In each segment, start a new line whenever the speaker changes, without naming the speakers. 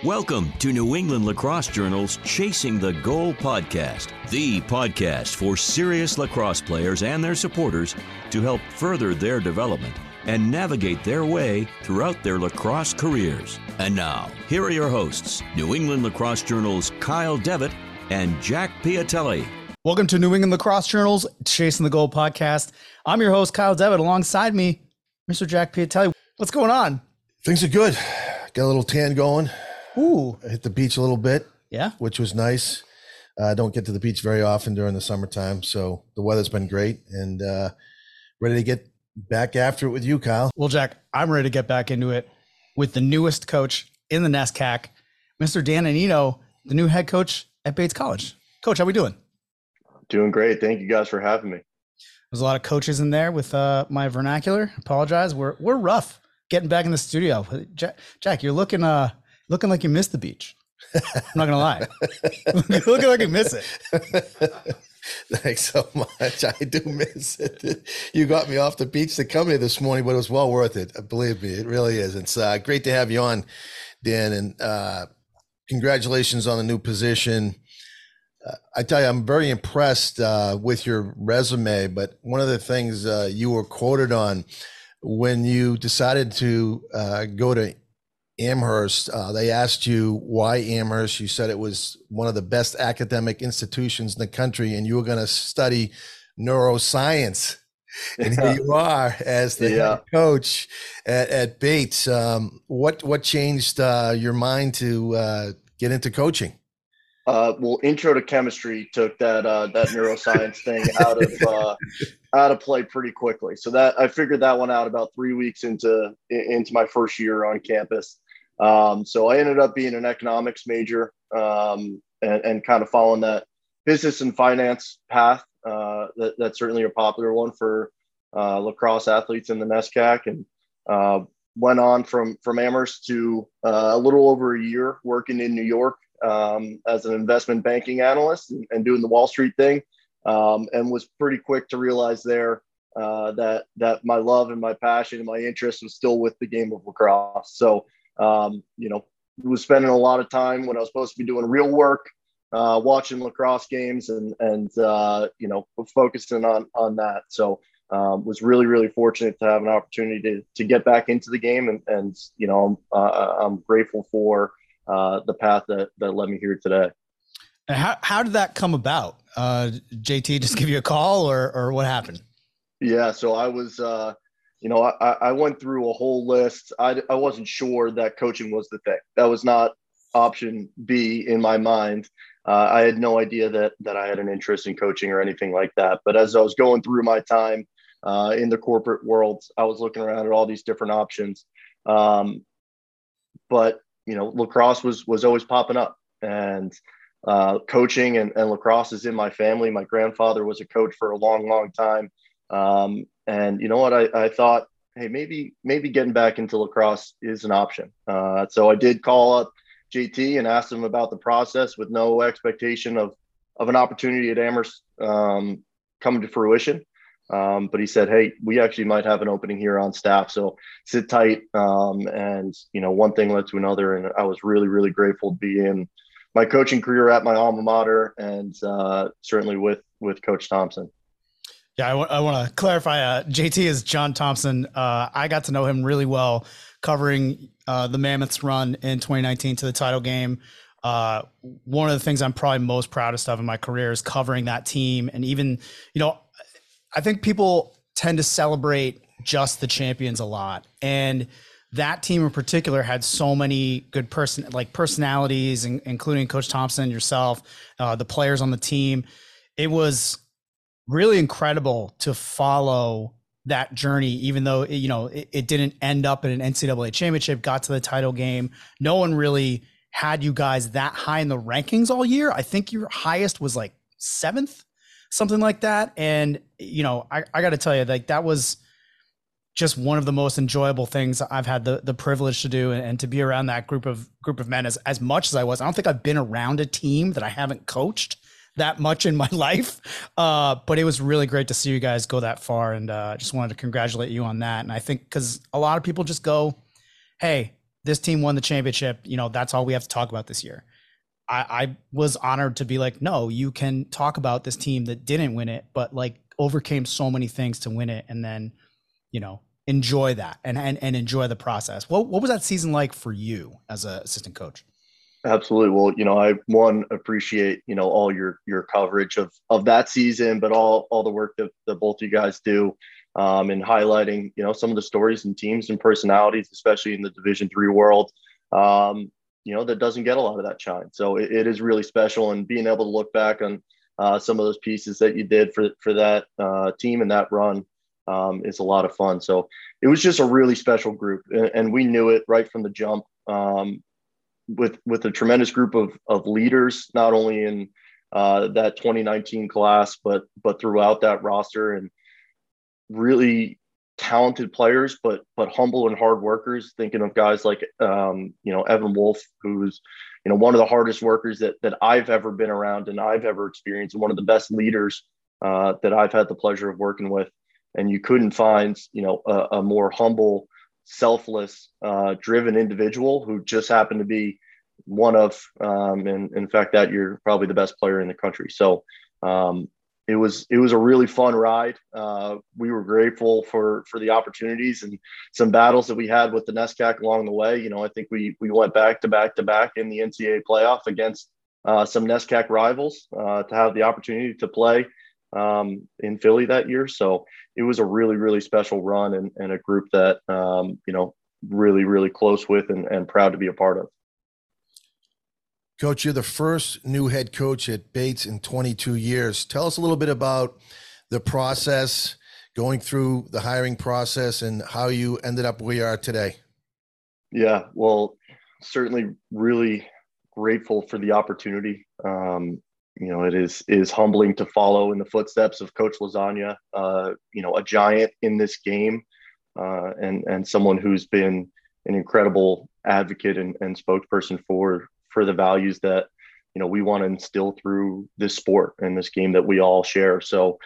Welcome to New England Lacrosse Journal's Chasing the Goal podcast, the podcast for serious lacrosse players and their supporters to help further their development and navigate their way throughout their lacrosse careers. And now, here are your hosts, New England Lacrosse Journal's Kyle Devitt and Jack Piatelli.
Welcome to New England Lacrosse Journal's Chasing the Goal podcast. I'm your host, Kyle Devitt. Alongside me, Mr. Jack Piatelli. What's going on?
Things are good. Got a little tan going.
Ooh.
I hit the beach a little bit.
Yeah.
Which was nice. I don't get to the beach very often during the summertime, so the weather's been great and ready to get back after it with you, Kyle.
Well, Jack, I'm ready to get back into it with the newest coach in the NESCAC, Mr. Dan Iannino, the new head coach at Bates College. Coach, how we doing?
Doing great. Thank you guys for having me.
There's a lot of coaches in there with my vernacular. Apologize. We're rough getting back in the studio. Jack, you're looking like you missed the beach. I'm not gonna lie. You're looking like you miss it.
Thanks so much. I do miss it. You got me off the beach to come here this morning, but it was well worth it. Believe me, it really is. It's great to have you on, Dan, and congratulations on the new position. I tell you, I'm very impressed with your resume, but one of the things you were quoted on when you decided to go to Amherst, they asked you why Amherst. You said it was one of the best academic institutions in the country, and you were going to study neuroscience. And here you are as the head coach at Bates. What changed your mind to get into coaching?
Well, Intro to Chemistry took that neuroscience thing out of play pretty quickly. So that I figured that one out about 3 weeks into my first year on campus. So I ended up being an economics major and kind of following that business and finance path. That's certainly a popular one for lacrosse athletes in the NESCAC, and went on from Amherst to a little over a year working in New York as an investment banking analyst and doing the Wall Street thing, and was pretty quick to realize there that my love and my passion and my interest was still with the game of lacrosse. So, was spending a lot of time when I was supposed to be doing real work, watching lacrosse games and focusing on that. So, was really, really fortunate to have an opportunity to get back into the game. And I'm grateful for the path that led me here today.
And how did that come about? JT just give you a call or what happened?
Yeah. So I was, I went through a whole list. I wasn't sure that coaching was the thing. That was not option B in my mind. I had no idea that I had an interest in coaching or anything like that. But as I was going through my time in the corporate world, I was looking around at all these different options. But lacrosse was always popping up, and coaching and lacrosse is in my family. My grandfather was a coach for a long, long time. And you know what, I thought, hey, maybe getting back into lacrosse is an option. So I did call up JT and asked him about the process with no expectation of an opportunity at Amherst coming to fruition. But he said, hey, we actually might have an opening here on staff, so sit tight. And one thing led to another, and I was really, really grateful to be in my coaching career at my alma mater, and certainly with Coach Thompson.
Yeah, I want to clarify. JT is John Thompson. I got to know him really well covering the Mammoths run in 2019 to the title game. One of the things I'm probably most proudest of in my career is covering that team. And even, I think people tend to celebrate just the champions a lot. And that team in particular had so many good personalities, including Coach Thompson, yourself, the players on the team. It was really incredible to follow that journey, even though it didn't end up in an NCAA championship, got to the title game. No one really had you guys that high in the rankings all year. I think your highest was like 7th, something like that. And I got to tell you, that was just one of the most enjoyable things I've had the privilege to do, and to be around that group of men as much as I was. I don't think I've been around a team that I haven't coached that much in my life. But it was really great to see you guys go that far, and just wanted to congratulate you on that. And I think because a lot of people just go, hey, this team won the championship. You know, that's all we have to talk about this year. I was honored to be like, no, you can talk about this team that didn't win it, but like overcame so many things to win it. And then, you know, enjoy that and enjoy the process. What was that season like for you as an assistant coach?
Absolutely. Well, you know, I appreciate, you know, all your coverage of that season, but all the work that both of you guys do in highlighting, you know, some of the stories and teams and personalities, especially in the Division III world, you know, that doesn't get a lot of that shine. So it is really special, and being able to look back on some of those pieces that you did for that team and that run is a lot of fun. So it was just a really special group, and we knew it right from the jump. With a tremendous group of leaders, not only in that 2019 class, but throughout that roster, and really talented players, but humble and hard workers. Thinking of guys like, you know, Evan Wolf, who's, you know, one of the hardest workers that I've ever been around and I've ever experienced, and one of the best leaders that I've had the pleasure of working with. And you couldn't find, you know, a more humble, selfless, driven individual who just happened to be one of, and in fact, that year, probably the best player in the country. So it was a really fun ride. We were grateful for the opportunities and some battles that we had with the NESCAC along the way. You know, I think we went back to back in the NCAA playoff against some NESCAC rivals to have the opportunity to play in Philly that year. So it was a really, really special run, and a group that, you know, really, really close with and proud to be a part of.
Coach, you're the first new head coach at Bates in 22 years. Tell us a little bit about the process, going through the hiring process, and how you ended up where you are today.
Yeah, well, certainly really grateful for the opportunity. You know, it is humbling to follow in the footsteps of Coach Lasagna, you know, a giant in this game, and someone who's been an incredible advocate and spokesperson for the values that, you know, we want to instill through this sport and this game that we all share. So,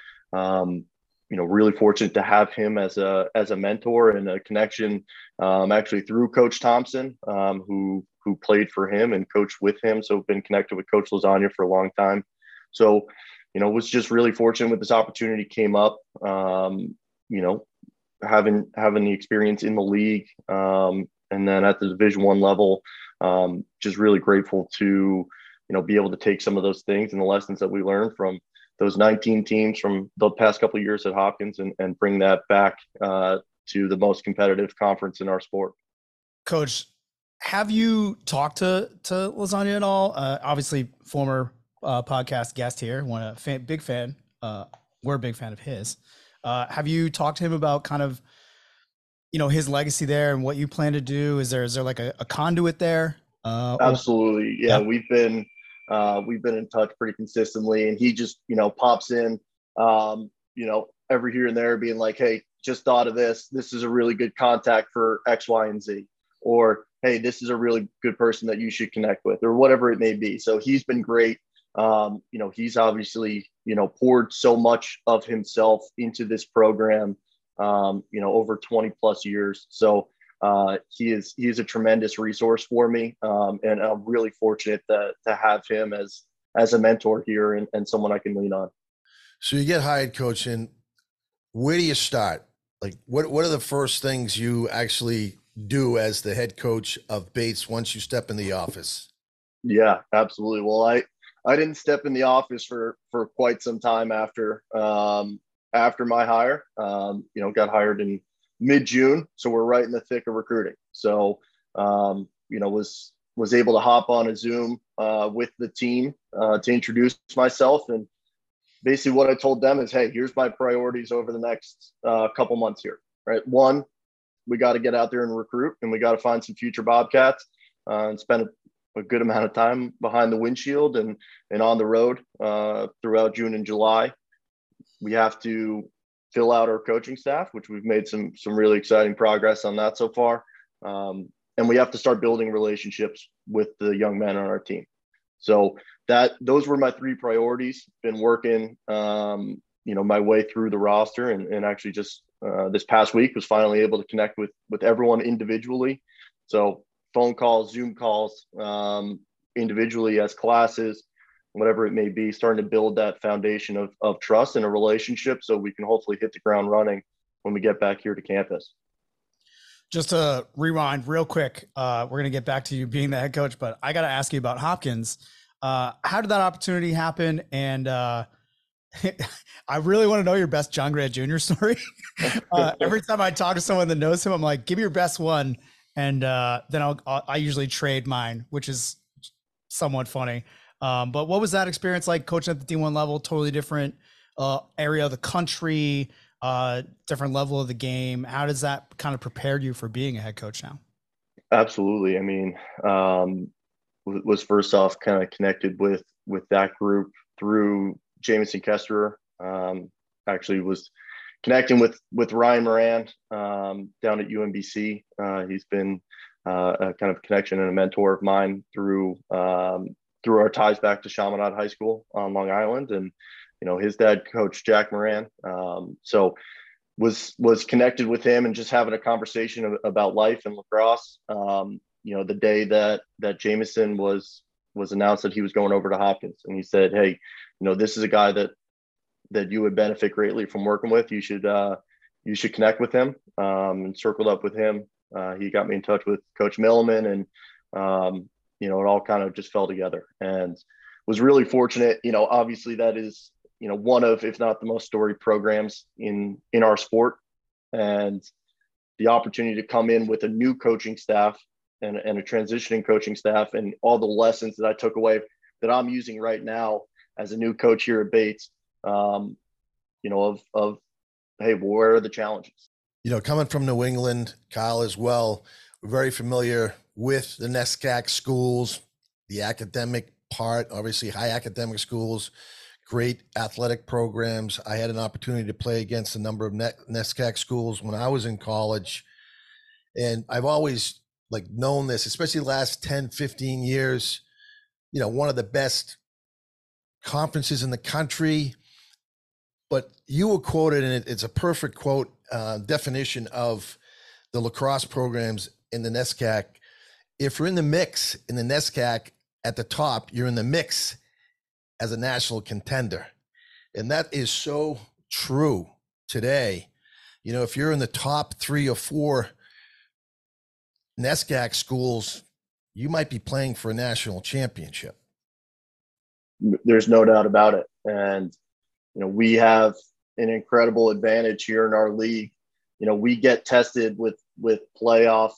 you know, really fortunate to have him as a mentor and a connection, actually through Coach Thompson, who played for him and coached with him. So been connected with Coach Lasagna for a long time. So, you know, was just really fortunate with this opportunity came up, you know, having the experience in the league, and then at the Division I level, just really grateful to, you know, be able to take some of those things and the lessons that we learned from those 19 teams from the past couple of years at Hopkins and bring that back to the most competitive conference in our sport.
Coach, have you talked to Lasagna at all? Obviously, former podcast guest here, big fan. We're a big fan of his. Have you talked to him about kind of, you know, his legacy there and what you plan to do? Is there like a conduit there?
Absolutely. Yeah. We've been in touch pretty consistently, and he just, you know, pops in, you know, every here and there being like, hey, just thought of this. This is a really good contact for X, Y, and Z, or, hey, this is a really good person that you should connect with, or whatever it may be. So he's been great. You know, he's obviously, you know, poured so much of himself into this program, you know, over 20 plus years. So he is a tremendous resource for me. And I'm really fortunate to have him as a mentor here and someone I can lean on.
So you get hired, Coach, and where do you start? Like, what are the first things you actually do as the head coach of Bates once you step in the office?
Yeah, absolutely. Well, I didn't step in the office for quite some time after my hire. You know, got hired in mid-June, so we're right in the thick of recruiting. So, you know, was able to hop on a Zoom with the team to introduce myself, and basically what I told them is, hey, here's my priorities over the next couple months here. Right, one, we got to get out there and recruit, and we got to find some future Bobcats and spend a good amount of time behind the windshield and on the road throughout June and July. We have to fill out our coaching staff, which we've made some really exciting progress on that so far. And we have to start building relationships with the young men on our team. So those were my three priorities. Been working, you know, my way through the roster, and actually just this past week was finally able to connect with everyone individually. So phone calls, Zoom calls, individually as classes, whatever it may be, starting to build that foundation of trust and a relationship so we can hopefully hit the ground running when we get back here to campus.
Just to rewind real quick, we're going to get back to you being the head coach, but I got to ask you about Hopkins. How did that opportunity happen? And I really want to know your best John Grant Jr. story. Every time I talk to someone that knows him, I'm like, give me your best one. And then I usually trade mine, which is somewhat funny. But what was that experience like coaching at the D1 level? Totally different area of the country, different level of the game. How does that kind of prepare you for being a head coach now?
Absolutely. I mean, was first off kind of connected with that group through Jamison Kesterer. Actually was connecting with Ryan Moran down at UMBC. He's been a kind of connection and a mentor of mine through our ties back to Chaminade High School on Long Island. And, his dad, Coach Jack Moran. So was connected with him and just having a conversation about life and lacrosse. The day that Jamison was announced that he was going over to Hopkins, and he said, "Hey, this is a guy that you would benefit greatly from working with. You should connect with him." And circled up with him. He got me in touch with Coach Milliman, and it all kind of just fell together, and was really fortunate. Obviously that is one of, if not the most storied programs in our sport, and the opportunity to come in with a new coaching staff and a transitioning coaching staff, and all the lessons that I took away that I'm using right now as a new coach here at Bates, of hey, where are the challenges?
Coming from New England, Kyle as well, we're very familiar with the NESCAC schools, the academic part, obviously high academic schools, great athletic programs. I had an opportunity to play against a number of NESCAC schools when I was in college. And I've always known this, especially the last 10, 15 years, one of the best conferences in the country. But you were quoted, and it's a perfect quote, definition of the lacrosse programs in the NESCAC. If you're in the mix in the NESCAC at the top, you're in the mix as a national contender. And that is so true today. If you're in the top 3 or 4 NESCAC schools, you might be playing for a national championship.
There's no doubt about it. And, we have an incredible advantage here in our league. We get tested with playoff,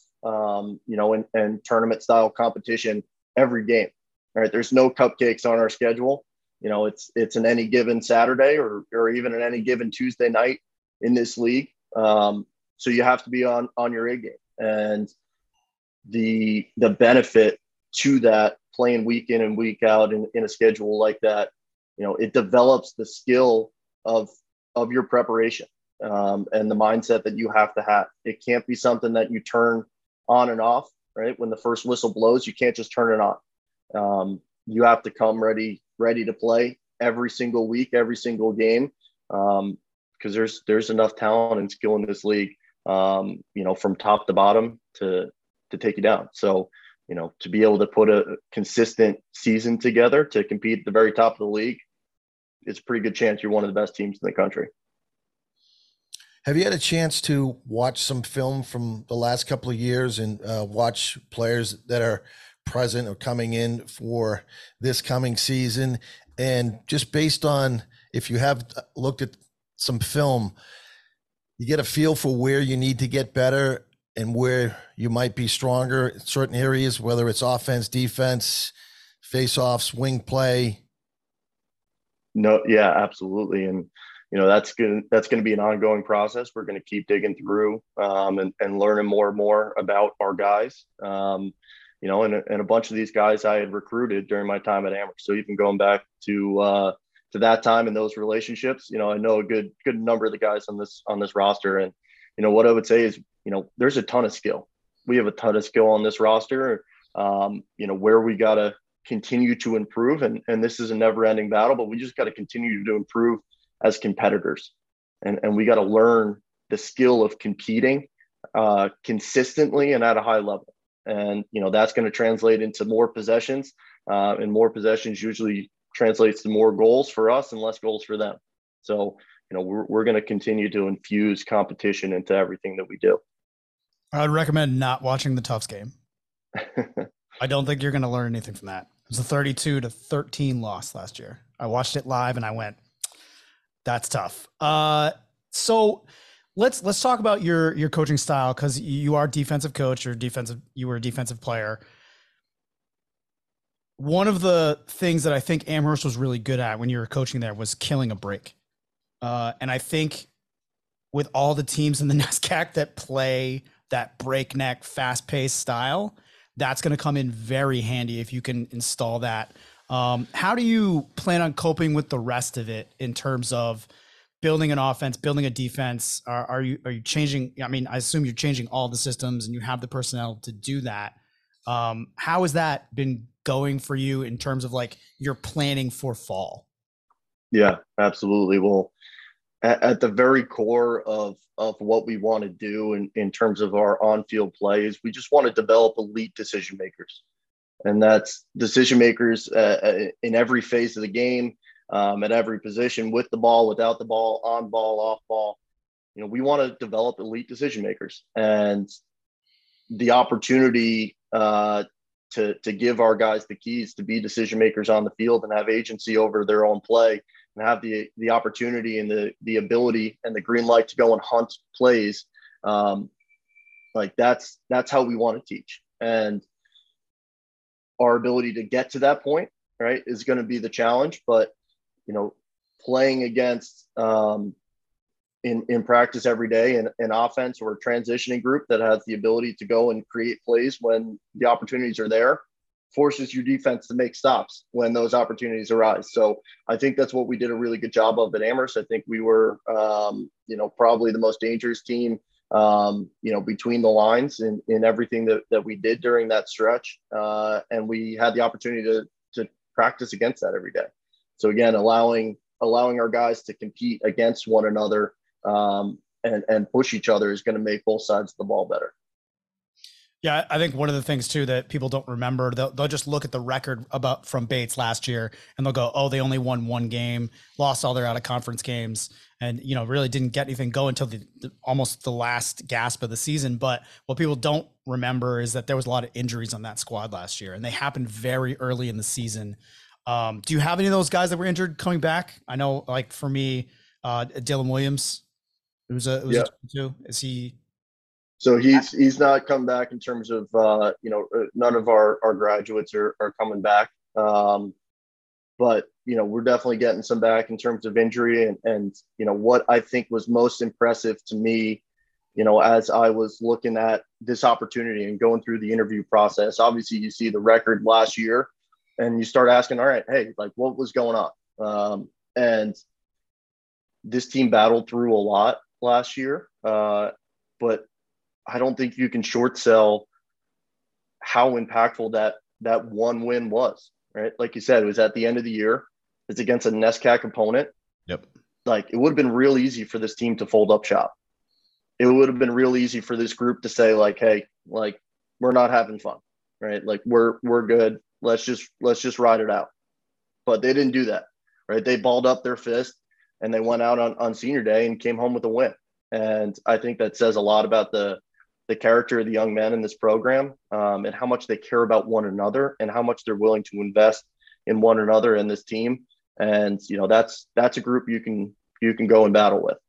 and tournament style competition every game. All right. There's no cupcakes on our schedule. It's an any given Saturday or even an any given Tuesday night in this league. So you have to be on your A game. And the benefit to that, playing week in and week out in a schedule like that, it develops the skill of your preparation and the mindset that you have to have. It can't be something that you turn on and off, right? When the first whistle blows, you can't just turn it on. You have to come ready to play every single week, every single game, because there's enough talent and skill in this league, from top to bottom to take you down. So, to be able to put a consistent season together to compete at the very top of the league, it's a pretty good chance you're one of the best teams in the country.
Have you had a chance to watch some film from the last couple of years and watch players that are present or coming in for this coming season? And just based on, if you have looked at some film, you get a feel for where you need to get better and where you might be stronger in certain areas, whether it's offense, defense, face-offs, wing play.
No, yeah, absolutely. And, that's going to be an ongoing process. We're going to keep digging through and learning more and more about our guys. And a bunch of these guys I had recruited during my time at Amherst. So even going back to that time and those relationships, I know a good number of the guys on this roster. And, what I would say is, there's a ton of skill. We have a ton of skill on this roster, where we got to continue to improve. And this is a never ending battle, but we just got to continue to improve as competitors. And we got to learn the skill of competing consistently and at a high level. And, that's going to translate into more possessions, and more possessions usually translates to more goals for us and less goals for them. So, we're going to continue to infuse competition into everything that we do.
I would recommend not watching the Tufts game. I don't think you're going to learn anything from that. It was a 32-13 loss last year. I watched it live and I went, that's tough. So let's talk about your coaching style, because you are a defensive coach, you were a defensive player. One of the things that I think Amherst was really good at when you were coaching there was killing a break. And I think with all the teams in the NESCAC that play that breakneck, fast-paced style, that's going to come in very handy if you can install that. How do you plan on coping with the rest of it in terms of building an offense, building a defense? Are you changing? I mean, I assume you're changing all the systems and you have the personnel to do that. How has that been going for you in terms of like your planning for fall?
Yeah, absolutely. Well, at the very core of what we want to do in terms of our on-field play is we just want to develop elite decision makers. And that's decision makers in every phase of the game, at every position, with the ball, without the ball, on ball, off ball. We want to develop elite decision makers, and the opportunity to give our guys the keys to be decision makers on the field and have agency over their own play, and have the opportunity and the ability and the green light to go and hunt plays. Like that's how we want to teach. And our ability to get to that point, right, is going to be the challenge. But, playing against in practice every day an offense or a transitioning group that has the ability to go and create plays when the opportunities are there, forces your defense to make stops when those opportunities arise. So I think that's what we did a really good job of at Amherst. I think we were, probably the most dangerous team, between the lines in everything that we did during that stretch. And we had the opportunity to practice against that every day. So again, allowing our guys to compete against one another, and push each other is going to make both sides of the ball better.
Yeah, I think one of the things too that people don't remember, they'll just look at the record from Bates last year and they'll go, oh, they only won one game, lost all their out of conference games, and really didn't get anything going until almost the last gasp of the season. But what people don't remember is that there was a lot of injuries on that squad last year, and they happened very early in the season. Do you have any of those guys that were injured coming back? I know, like for me, Dylan Williams, it was a too. Is he?
So he's not come back in terms of, none of our graduates are coming back. But, we're definitely getting some back in terms of injury. And what I think was most impressive to me, as I was looking at this opportunity and going through the interview process, obviously you see the record last year and you start asking, all right, hey, like what was going on? And this team battled through a lot last year. But I don't think you can short sell how impactful that one win was, right? Like you said, it was at the end of the year. It's against a NESCAC opponent.
Yep.
Like it would have been real easy for this team to fold up shop. It would have been real easy for this group to say like, hey, like we're not having fun, right? Like we're good. Let's just ride it out. But they didn't do that, right? They balled up their fist and they went out on senior day and came home with a win. And I think that says a lot about the character of the young men in this program, and how much they care about one another and how much they're willing to invest in one another in this team. And, that's a group you can go and battle with.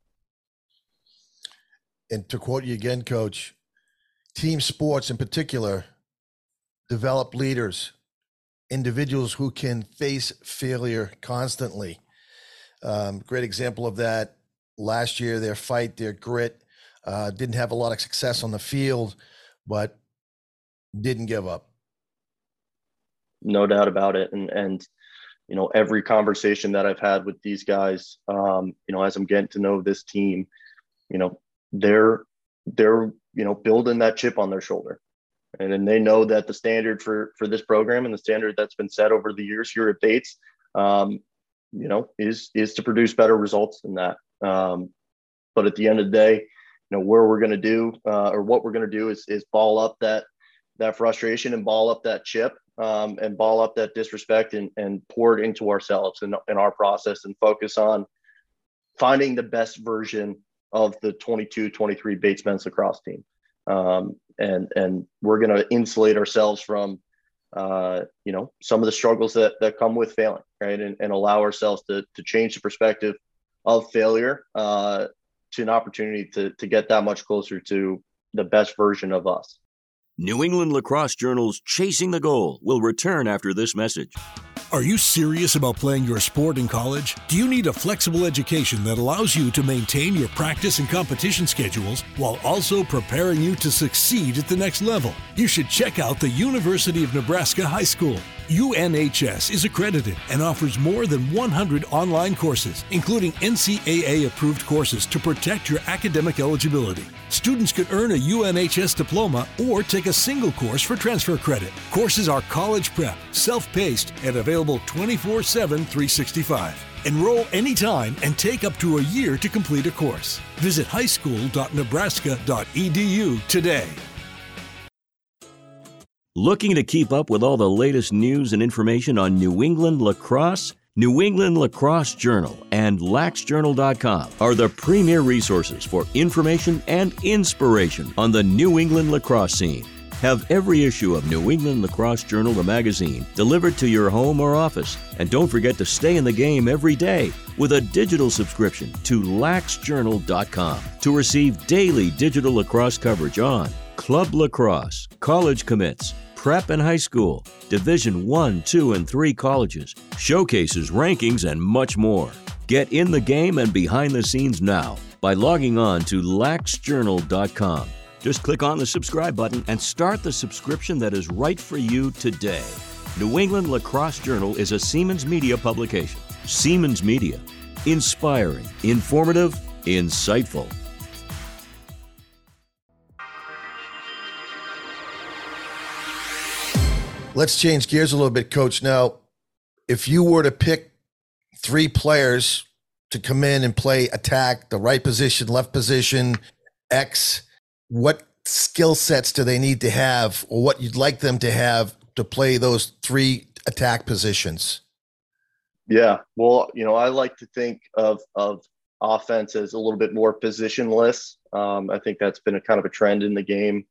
And to quote you again, Coach, team sports in particular develop leaders, individuals who can face failure constantly. Great example of that last year, their fight, their grit. Didn't have a lot of success on the field, but didn't give up.
No doubt about it. And every conversation that I've had with these guys, as I'm getting to know this team, they're building that chip on their shoulder. And then they know that the standard for this program and the standard that's been set over the years here at Bates, is to produce better results than that. But at the end of the day, where we're going to do, or what we're going to do is ball up that that frustration and ball up that chip, and ball up that disrespect, and pour it into ourselves and our process, and focus on finding the best version of the 22-23 Bates men's lacrosse team. And we're going to insulate ourselves from, some of the struggles that come with failing, right? And allow ourselves to change the perspective of failure to an opportunity to get that much closer to the best version of us.
New England Lacrosse Journal's Chasing the Goal will return after this message.
Are you serious about playing your sport in college? Do you need a flexible education that allows you to maintain your practice and competition schedules while also preparing you to succeed at the next level? You should check out the University of Nebraska High School. UNHS is accredited and offers more than 100 online courses, including NCAA-approved courses to protect your academic eligibility. Students can earn a UNHS diploma or take a single course for transfer credit. Courses are college prep, self-paced, and available 24/7, 365. Enroll anytime and take up to a year to complete a course. Visit highschool.nebraska.edu today.
Looking to keep up with all the latest news and information on New England lacrosse? New England Lacrosse Journal and laxjournal.com are the premier resources for information and inspiration on the New England lacrosse scene. Have every issue of New England Lacrosse Journal, the magazine, delivered to your home or office. And don't forget to stay in the game every day with a digital subscription to laxjournal.com to receive daily digital lacrosse coverage on club lacrosse, college commits, prep and high school, Division 1, 2, and 3 colleges, showcases, rankings, and much more. Get in the game and behind the scenes now by logging on to laxjournal.com. Just click on the subscribe button and start the subscription that is right for you today. New England Lacrosse Journal is a Siemens Media publication. Siemens Media. Inspiring, informative, insightful.
Let's change gears a little bit, Coach. Now, if you were to pick 3 players to come in and play attack, the right position, left position, X, what skill sets do they need to have, or what you'd like them to have to play those 3 attack positions?
Yeah, well, I like to think of offense as a little bit more positionless. I think that's been a kind of a trend in the game.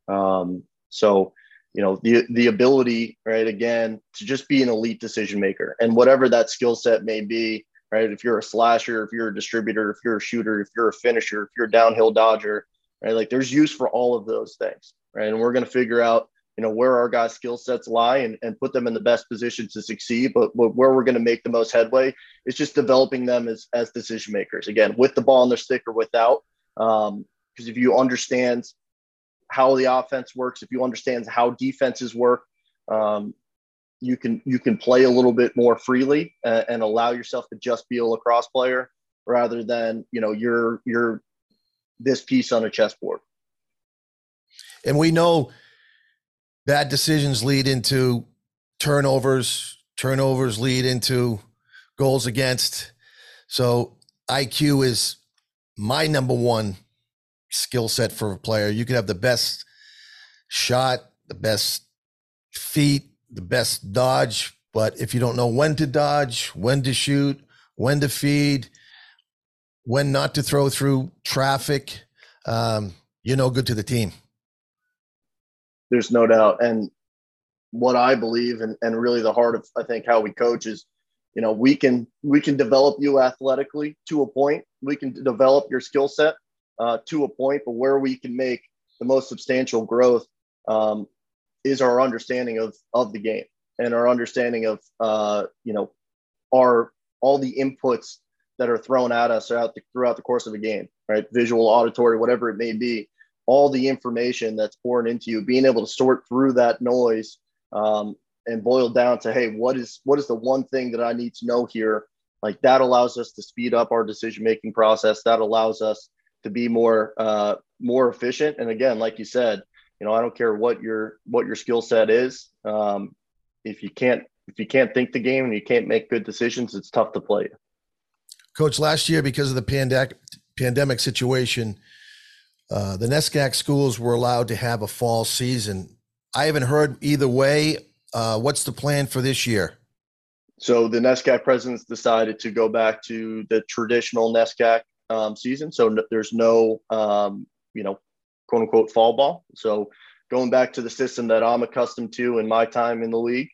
The ability, right, again, to just be an elite decision maker, and whatever that skill set may be, right? If you're a slasher, if you're a distributor, if you're a shooter, if you're a finisher, if you're a downhill dodger, right? Like, there's use for all of those things, right? And we're going to figure out, where our guys' skill sets lie and put them in the best position to succeed. But where we're going to make the most headway is just developing them as decision makers, again, with the ball on their stick or without. Because if you understand how the offense works, if you understand how defenses work, you can play a little bit more freely and allow yourself to just be a lacrosse player rather than, you're this piece on a chessboard.
And we know bad decisions lead into turnovers lead into goals against. So IQ is my number one skill set for a player. You can have the best shot, the best feet, the best dodge, but if you don't know when to dodge, when to shoot, when to feed, when not to throw through traffic, you're no good to the team.
There's no doubt. And what I believe, and really the heart of, I think, how we coach is, we can develop you athletically to a point. We can develop your skill set to a point, but where we can make the most substantial growth is our understanding of the game and our understanding of, all the inputs that are thrown at us throughout the course of a game, right? Visual, auditory, whatever it may be, all the information that's poured into you, being able to sort through that noise and boil down to, hey, what is the one thing that I need to know here? Like, that allows us to speed up our decision-making process. That allows us to be more efficient. And again, like you said, I don't care what your skill set is. If you can't think the game and you can't make good decisions, it's tough to play.
Coach, last year, because of the pandemic situation, the NESCAC schools were allowed to have a fall season. I haven't heard either way. What's the plan for this year?
So the NESCAC presidents decided to go back to the traditional NESCAC season. So there's no, quote unquote fall ball. So going back to the system that I'm accustomed to in my time in the league.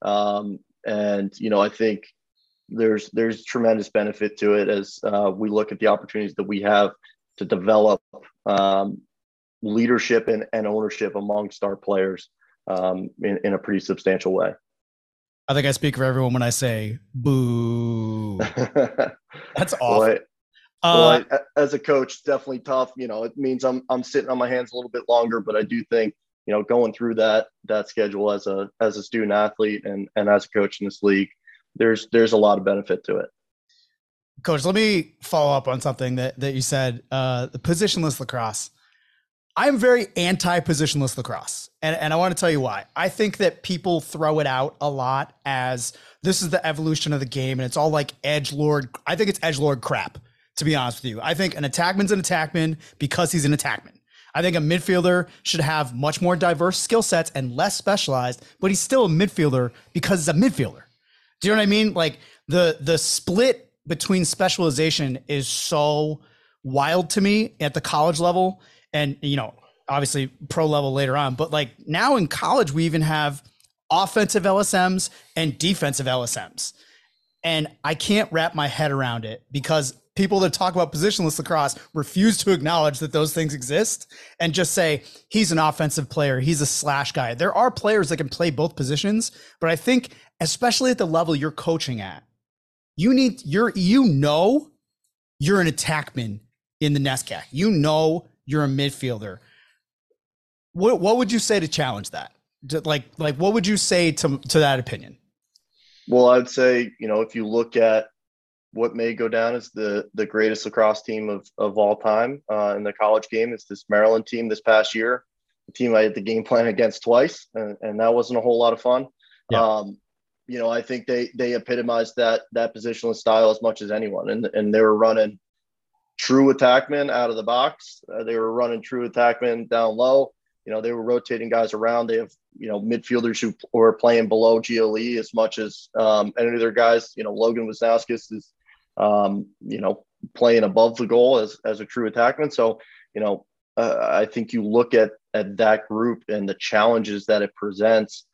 I think there's tremendous benefit to it as we look at the opportunities that we have to develop leadership and ownership amongst our players in a pretty substantial way.
I think I speak for everyone when I say boo. That's awful.
As a coach, it's definitely tough. It means I'm sitting on my hands a little bit longer, but I do think, going through that schedule as a student athlete and as a coach in this league, there's a lot of benefit to it.
Coach, let me follow up on something that you said, the positionless lacrosse. I'm very anti-positionless lacrosse. And I want to tell you why. I think that people throw it out a lot as this is the evolution of the game. And it's all like edgelord. I think it's edgelord crap, to be honest with you. I think an attackman's an attackman because he's an attackman. I think a midfielder should have much more diverse skill sets and less specialized, but he's still a midfielder because he's a midfielder. Do you know what I mean? Like the split between specialization is so wild to me at the college level. And, obviously pro level later on, but like now in college, we even have offensive LSMs and defensive LSMs. And I can't wrap my head around it because people that talk about positionless lacrosse refuse to acknowledge that those things exist and just say, he's an offensive player. He's a slash guy. There are players that can play both positions, but I think especially at the level you're coaching at, you're an attackman in the NESCAC. You're a midfielder. What would you say to challenge that? Like what would you say to that opinion?
Well, I'd say, if you look at what may go down as the greatest lacrosse team of all time in the college game, it's this Maryland team this past year, the team I had the game plan against twice, and that wasn't a whole lot of fun. Yeah. I think they epitomized that positionless style as much as anyone, and they were running true attackmen out of the box. They were running true attackmen down low. They were rotating guys around. They have, midfielders who were playing below GLE as much as any of their guys. Logan Wisnauskas is, playing above the goal as a true attackman. So, I think you look at that group and the challenges that it presents,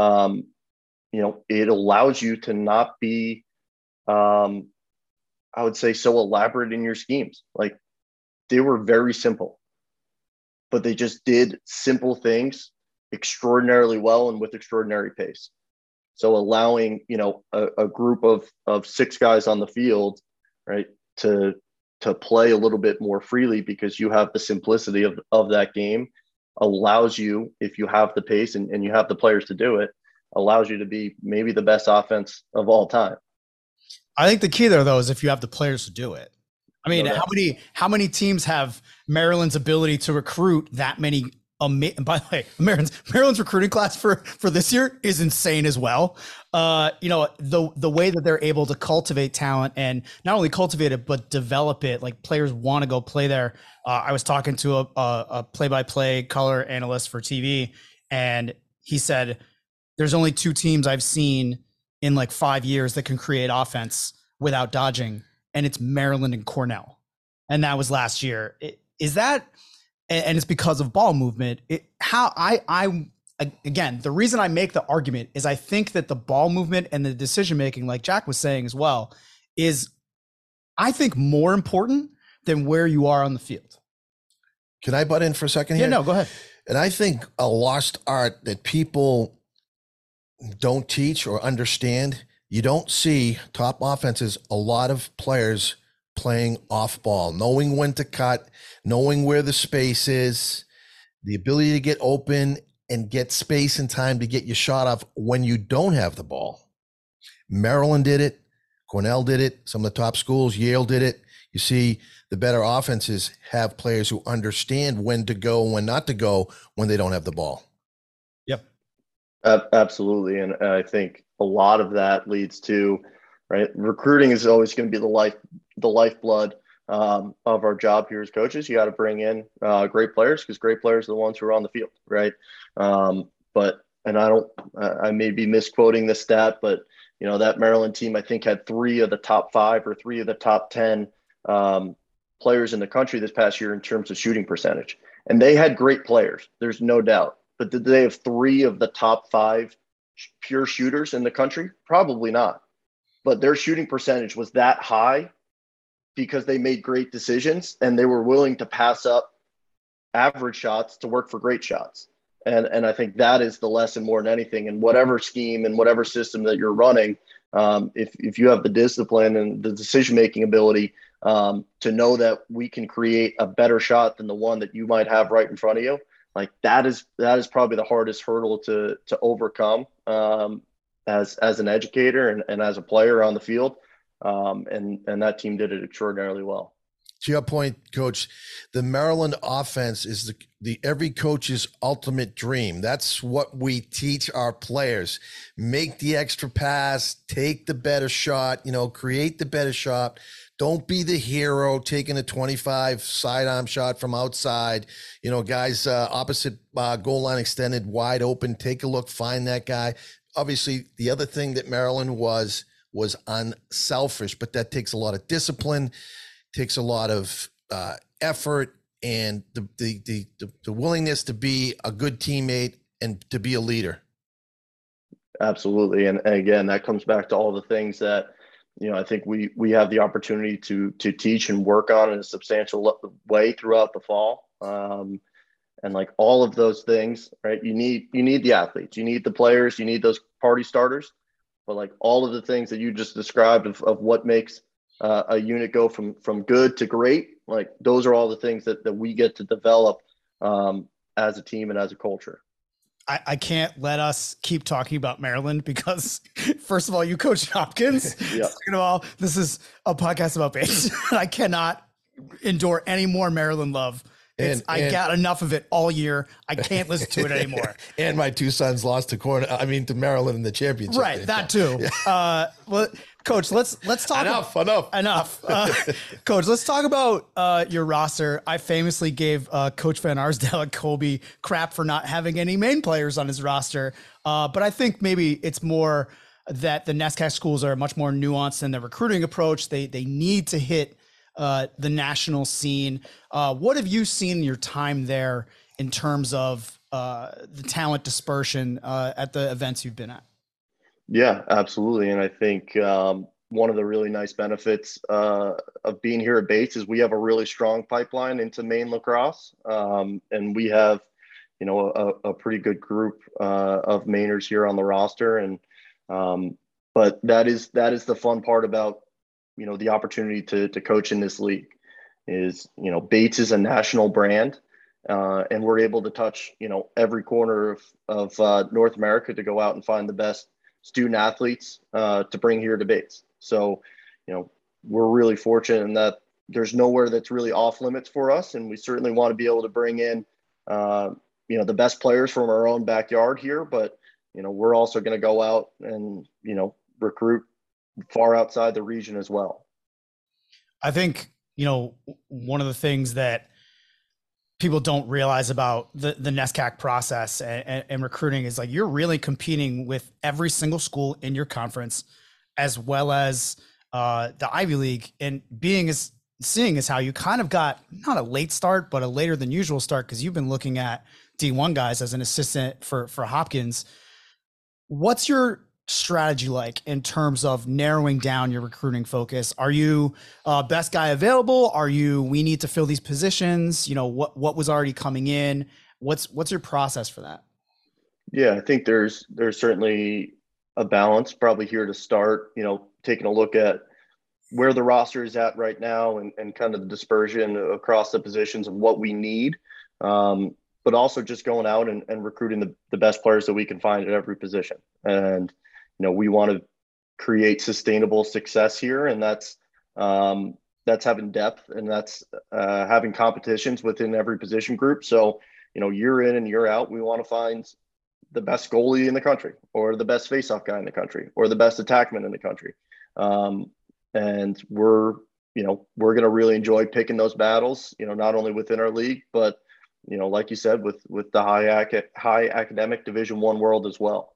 it allows you to not be, I would say, so elaborate in your schemes. Like they were very simple, but they just did simple things extraordinarily well and with extraordinary pace. So allowing, a group of six guys on the field, right, to play a little bit more freely because you have the simplicity of that game allows you, if you have the pace and you have the players to do it, allows you to be maybe the best offense of all time.
I think the key there, though, is if you have the players to do it. I mean, how many teams have Maryland's ability to recruit that many? By the way, Maryland's recruiting class for this year is insane as well. The way that they're able to cultivate talent and not only cultivate it but develop it, like players want to go play there. I was talking to a play-by-play color analyst for TV, and he said, "There's only two teams I've seen in like 5 years that can create offense without dodging. And it's Maryland and Cornell." And that was last year. Is that, and it's because of ball movement. Again, the reason I make the argument is I think that the ball movement and the decision-making, like Jack was saying as well, is I think more important than where you are on the field.
Can I butt in for a second here?
Yeah, no, go ahead.
And I think a lost art that people don't teach or understand. You don't see top offenses, a lot of players playing off ball, knowing when to cut, knowing where the space is, the ability to get open and get space and time to get your shot off when you don't have the ball. Maryland did it. Cornell did it. Some of the top schools, Yale did it. You see the better offenses have players who understand when to go and when not to go when they don't have the ball.
Yep.
Absolutely. And I think a lot of that leads to, right, recruiting is always going to be the lifeblood of our job here as coaches. You got to bring in great players because great players are the ones who are on the field, right? but, and I may be misquoting this stat, but that Maryland team, I think, had 3 of the top 5 or 3 of the top 10 players in the country this past year in terms of shooting percentage. And they had great players. There's no doubt. But did they have 3 of the top 5 pure shooters in the country? Probably not. But their shooting percentage was that high because they made great decisions and they were willing to pass up average shots to work for great shots. And I think that is the lesson more than anything. In whatever scheme and whatever system that you're running, if you have the discipline and the decision-making ability to know that we can create a better shot than the one that you might have right in front of you, like that is probably the hardest hurdle to overcome as an educator and as a player on the field. And that team did it extraordinarily well.
To your point, Coach, the Maryland offense is the every coach's ultimate dream. That's what we teach our players. Make the extra pass, take the better shot, create the better shot. Don't be the hero taking a 25 sidearm shot from outside. Guys opposite goal line extended, wide open. Take a look, find that guy. Obviously, the other thing that Maryland was unselfish, but that takes a lot of discipline, takes a lot of effort, and the willingness to be a good teammate and to be a leader.
Absolutely. And again, that comes back to all the things that, I think we have the opportunity to teach and work on in a substantial way throughout the fall. And like all of those things, right? You need the athletes, you need the players, you need those party starters, but like all of the things that you just described of what makes a unit go from good to great, like those are all the things that we get to develop as a team and as a culture.
I can't let us keep talking about Maryland because, first of all, you coach Hopkins.
Yeah.
Second of all, this is a podcast about Bates. I cannot endure any more Maryland love. I got enough of it all year. I can't listen to it anymore.
And my 2 sons lost to Maryland in the championship.
Right, that too.
Yeah.
Well, Coach, let's talk. Enough. Coach, let's talk about your roster. I famously gave Coach Van Arsdale at Colby crap for not having any Maine players on his roster. But I think maybe it's more that the NESCAC schools are much more nuanced in their recruiting approach. They need to hit the national scene. What have you seen in your time there in terms of the talent dispersion at the events you've been at?
Yeah, absolutely. And I think one of the really nice benefits of being here at Bates is we have a really strong pipeline into Maine lacrosse. And we have, a pretty good group of Mainers here on the roster. And but that is the fun part about, the opportunity to coach in this league is, Bates is a national brand. And we're able to touch, every corner of North America to go out and find the best student athletes to bring here to Bates. So, we're really fortunate in that there's nowhere that's really off limits for us. And we certainly want to be able to bring in, the best players from our own backyard here. But, we're also going to go out and, recruit far outside the region as well.
I think, one of the things that people don't realize about the NESCAC process and recruiting is like, you're really competing with every single school in your conference, as well as the Ivy League, and seeing as how you kind of got not a late start, but a later than usual start. 'Cause you've been looking at D1 guys as an assistant for Hopkins. What's your strategy like in terms of narrowing down your recruiting focus? Are you best guy available? We need to fill these positions? What was already coming in? What's your process for that?
Yeah, I think there's certainly a balance probably here to start, taking a look at where the roster is at right now and kind of the dispersion across the positions of what we need. But also just going out and recruiting the best players that we can find at every position. And, we want to create sustainable success here. And that's having depth, and that's having competitions within every position group. So, year in and year out, we want to find the best goalie in the country, or the best faceoff guy in the country, or the best attackman in the country. And we're going to really enjoy picking those battles, not only within our league, but, like you said, with the high academic Division I world as well.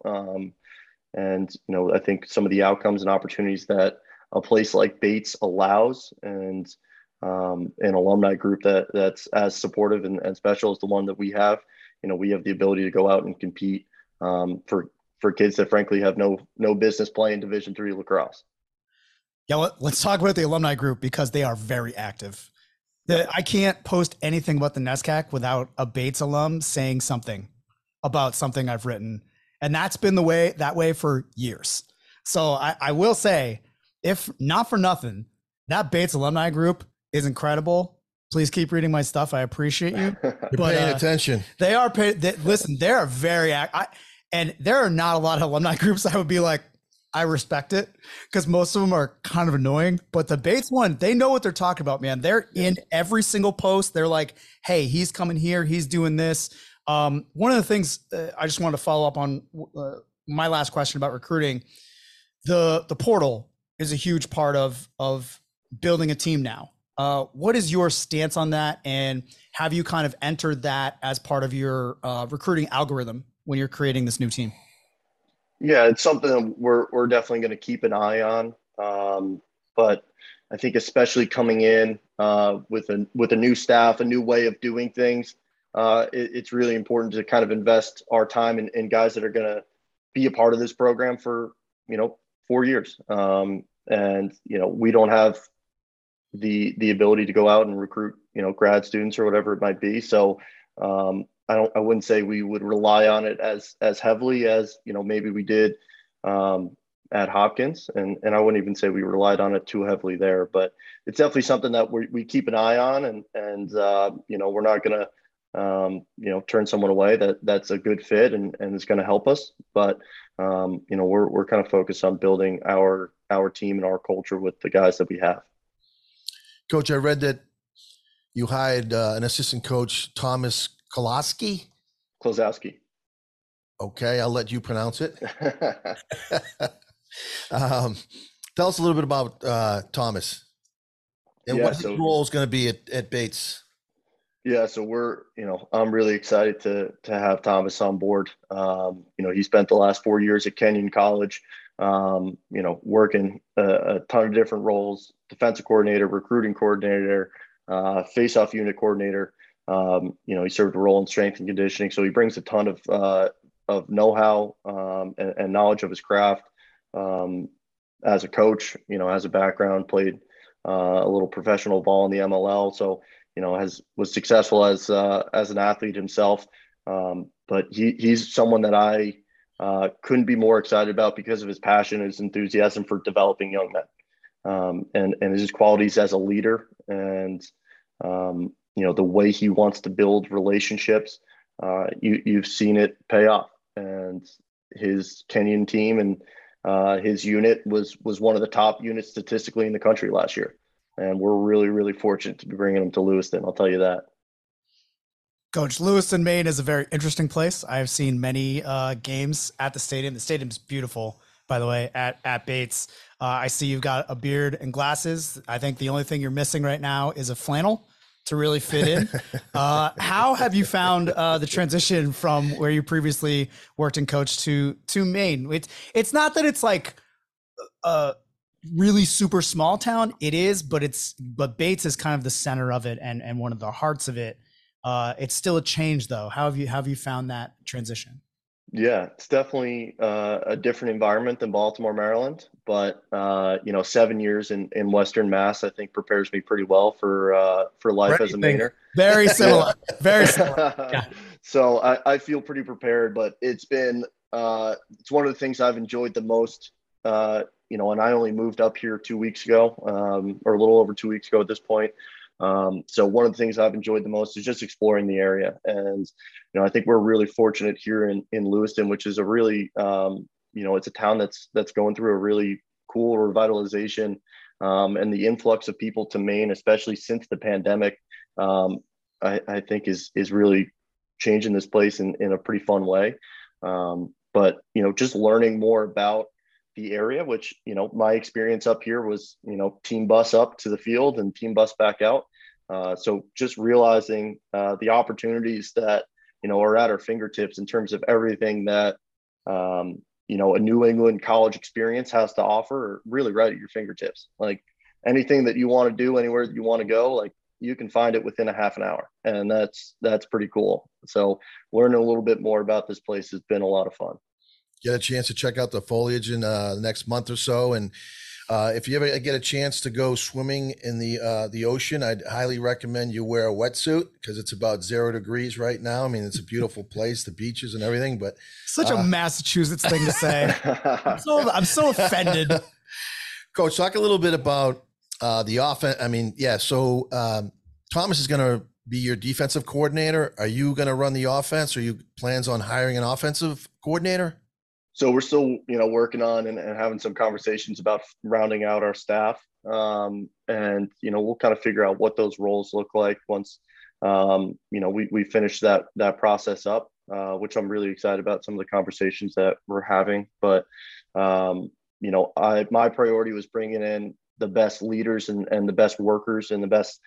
And I think some of the outcomes and opportunities that a place like Bates allows, and an alumni group that's as supportive and special as the one that we have, we have the ability to go out and compete for kids that frankly have no business playing Division III lacrosse.
Yeah, let's talk about the alumni group because they are very active. I can't post anything about the NESCAC without a Bates alum saying something about something I've written. And that's been that way for years. So I will say, if not for nothing, that Bates alumni group is incredible. Please keep reading my stuff. I appreciate you.
You're paying attention.
They are listen, they are very and there are not a lot of alumni groups I would be like, I respect it, because most of them are kind of annoying. But the Bates one, they know what they're talking about, man. They're in every single post. They're like, hey, he's coming here. He's doing this. One of the things I just wanted to follow up on my last question about recruiting, the portal is a huge part of building a team now. What is your stance on that? And have you kind of entered that as part of your recruiting algorithm when you're creating this new team?
Yeah, it's something we're definitely going to keep an eye on. But I think especially coming in with a new staff, a new way of doing things, it's really important to kind of invest our time in guys that are going to be a part of this program for 4 years. And we don't have the ability to go out and recruit grad students or whatever it might be. So I wouldn't say we would rely on it as heavily as maybe we did at Hopkins, and I wouldn't even say we relied on it too heavily there. But it's definitely something that we keep an eye on, and we're not going to turn someone away that's a good fit and is going to help us. But we're kind of focused on building our team and our culture with the guys that we have.
Coach, I read that you hired an assistant coach, Thomas Klosowski. Okay, I'll let you pronounce it. Tell us a little bit about Thomas and what his role is going to be at Bates.
Yeah, so I'm really excited to have Thomas on board. He spent the last 4 years at Kenyon College, working a ton of different roles: defensive coordinator, recruiting coordinator, face-off unit coordinator. He served a role in strength and conditioning, so he brings a ton of know-how and knowledge of his craft. As a coach, has a background, played a little professional ball in the MLL, so was successful as an athlete himself. But he's someone that I couldn't be more excited about because of his passion, his enthusiasm for developing young men, and his qualities as a leader, and the way he wants to build relationships. You've seen it pay off, and his Kenyon team and his unit was one of the top units statistically in the country last year. And we're really, really fortunate to be bringing him to Lewiston. I'll tell you that.
Coach, Lewiston, Maine is a very interesting place. I have seen many games at the stadium. The stadium's beautiful, by the way, at Bates. I see you've got a beard and glasses. I think the only thing you're missing right now is a flannel to really fit in. How have you found the transition from where you previously worked and coached to Maine? It's not that it's like really super small town. It is, but Bates is kind of the center of it and one of the hearts of it. It's still a change though. How have you found that transition?
Yeah, it's definitely a different environment than Baltimore, Maryland, but 7 years in Western Mass, I think prepares me pretty well for life as a Mainer.
Very similar, very similar. Yeah.
So I feel pretty prepared, but it's been it's one of the things I've enjoyed the most. And I only moved up here 2 weeks ago, or a little over 2 weeks ago at this point. So one of the things I've enjoyed the most is just exploring the area. And, I think we're really fortunate here in Lewiston, which is a really, it's a town that's going through a really cool revitalization, and the influx of people to Maine, especially since the pandemic, I think is really changing this place in a pretty fun way. But, just learning more about the area, which, my experience up here was, team bus up to the field and team bus back out. So just realizing the opportunities that, are at our fingertips in terms of everything that, a New England college experience has to offer, are really right at your fingertips. Like anything that you want to do, anywhere that you want to go, like you can find it within a half an hour. And that's pretty cool. So learning a little bit more about this place has been a lot of fun.
Get a chance to check out the foliage in the next month or so. And if you ever get a chance to go swimming in the ocean, I'd highly recommend you wear a wetsuit because it's about 0 degrees right now. I mean, it's a beautiful place, the beaches and everything, but
such a Massachusetts thing to say. I'm so offended.
Coach, talk a little bit about the offense. I mean, yeah. So Thomas is going to be your defensive coordinator. Are you going to run the offense? Or you plans on hiring an offensive coordinator?
So we're still, working on and having some conversations about rounding out our staff. And, we'll kind of figure out what those roles look like once, we finish that process up, which I'm really excited about some of the conversations that we're having. But, my priority was bringing in the best leaders and the best workers and the best,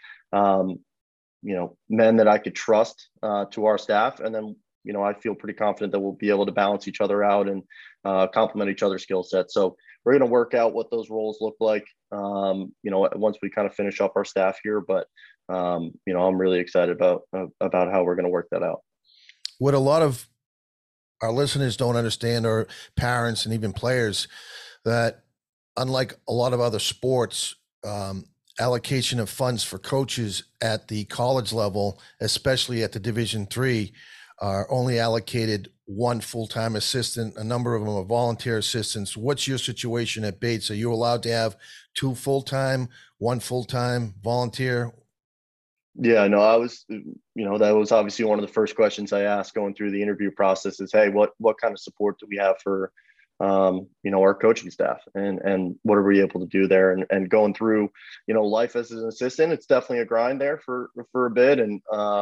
men that I could trust to our staff. And then, I feel pretty confident that we'll be able to balance each other out and complement each other's skill sets. So we're going to work out what those roles look like, once we kind of finish up our staff here. But, I'm really excited about how we're going to work that out.
What a lot of our listeners don't understand, or parents and even players, that unlike a lot of other sports, allocation of funds for coaches at the college level, especially at the Division III, are only allocated one full-time assistant. A number of them are volunteer assistants. What's your situation at Bates? Are you allowed to have 2 full-time, 1 full-time volunteer?
Yeah, no, I was, that was obviously one of the first questions I asked going through the interview process is, hey, what kind of support do we have for, our coaching staff and what are we able to do there? And going through, life as an assistant, it's definitely a grind there for a bit. And,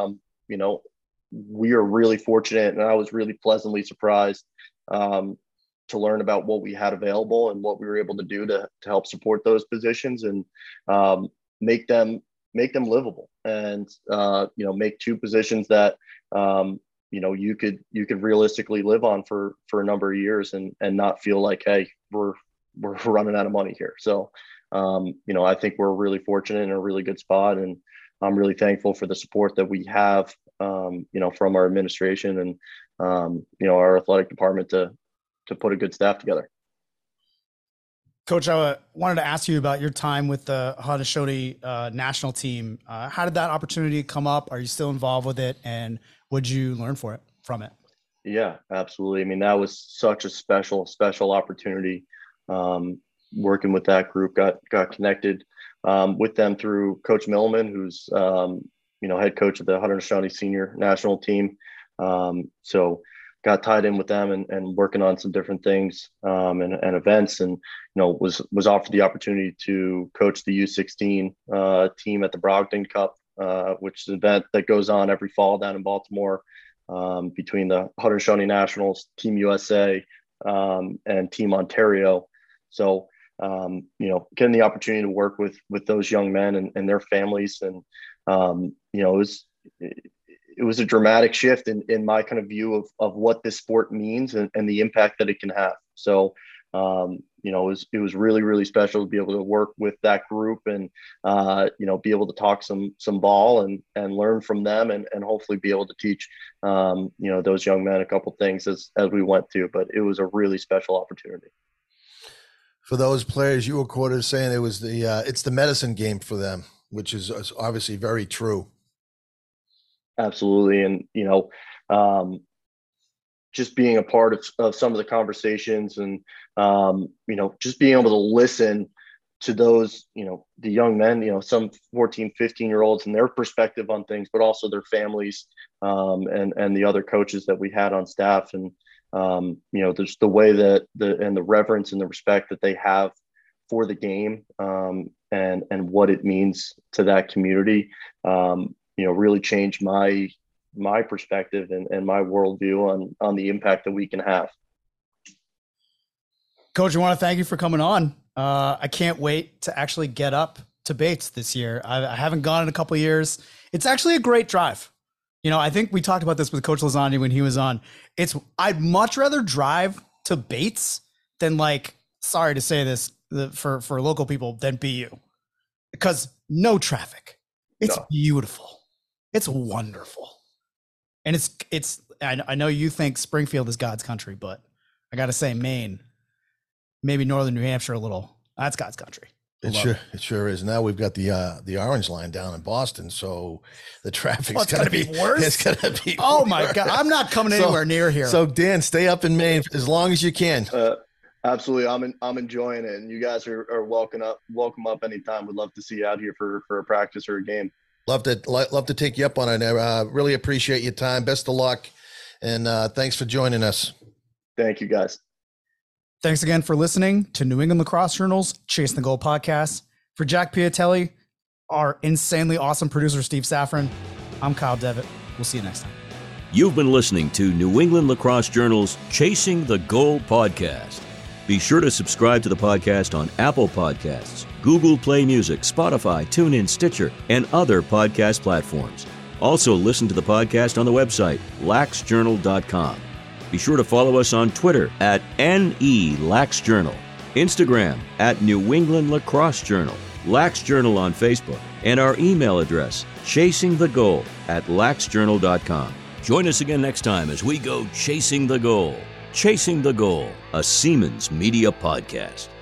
we are really fortunate, and I was really pleasantly surprised to learn about what we had available and what we were able to do to help support those positions and make them livable, and make 2 positions that you could realistically live on for a number of years and not feel like, hey, we're running out of money here. So I think we're really fortunate in a really good spot, and I'm really thankful for the support that we have from our administration and our athletic department to put a good staff together.
Coach, I wanted to ask you about your time with the Haudenosaunee national team. How did that opportunity come up? Are you still involved with it? And what did you learn from it?
Yeah, absolutely. I mean, that was such a special opportunity. Working with that group, got connected with them through Coach Milliman, who's, head coach of the Haudenosaunee senior national team. So got tied in with them and working on some different things and events, and was offered the opportunity to coach the U16 team at the Brogdon Cup, which is an event that goes on every fall down in Baltimore between the Haudenosaunee Nationals, Team USA, and Team Ontario. So getting the opportunity to work with those young men and their families, and it was a dramatic shift in my kind of view of what this sport means and the impact that it can have. So, it was really, really special to be able to work with that group and, be able to talk some ball and learn from them and hopefully be able to teach, those young men a couple things as we went through. But it was a really special opportunity.
For those players, you were quoted as saying it was it's the medicine game for them, which is obviously very true.
Absolutely. And, just being a part of some of the conversations and, just being able to listen to those, the young men, some 14, 15-year-olds and their perspective on things, but also their families and the other coaches that we had on staff. And, there's the way that the reverence and the respect that they have for the game and what it means to that community, really changed my perspective and my worldview on the impact that we can have.
Coach, I want to thank you for coming on. I can't wait to actually get up to Bates this year. I haven't gone in a couple of years. It's actually a great drive. You know, I think we talked about this with Coach Lasagna when he was on. I'd much rather drive to Bates than, like, sorry to say this for local people, than BU, because no traffic. It's beautiful. It's wonderful. And I know you think Springfield is God's country, but I got to say Maine, maybe northern New Hampshire a little, that's God's country.
It sure is. Now we've got the orange line down in Boston, so the traffic's
going to be worse.
It's going to be.
Oh my God! I'm not coming anywhere near here.
So Dan, stay up in Maine as long as you can.
Absolutely, I'm enjoying it, and you guys are welcome up anytime. We'd love to see you out here for a practice or a game.
Love to take you up on it. I really appreciate your time. Best of luck, and thanks for joining us.
Thank you, guys.
Thanks again for listening to New England Lacrosse Journal's Chasing the Goal podcast. For Jack Piatelli, our insanely awesome producer, Steve Safran, I'm Kyle Devitt. We'll see you next time.
You've been listening to New England Lacrosse Journal's Chasing the Goal podcast. Be sure to subscribe to the podcast on Apple Podcasts, Google Play Music, Spotify, TuneIn, Stitcher, and other podcast platforms. Also, listen to the podcast on the website, laxjournal.com. Be sure to follow us on Twitter at NELaxJournal, Instagram at New England Lacrosse Journal, Lax Journal on Facebook, and our email address, chasingthegoal@laxjournal.com. Join us again next time as we go chasing the goal. Chasing the Goal, a Siemens Media podcast.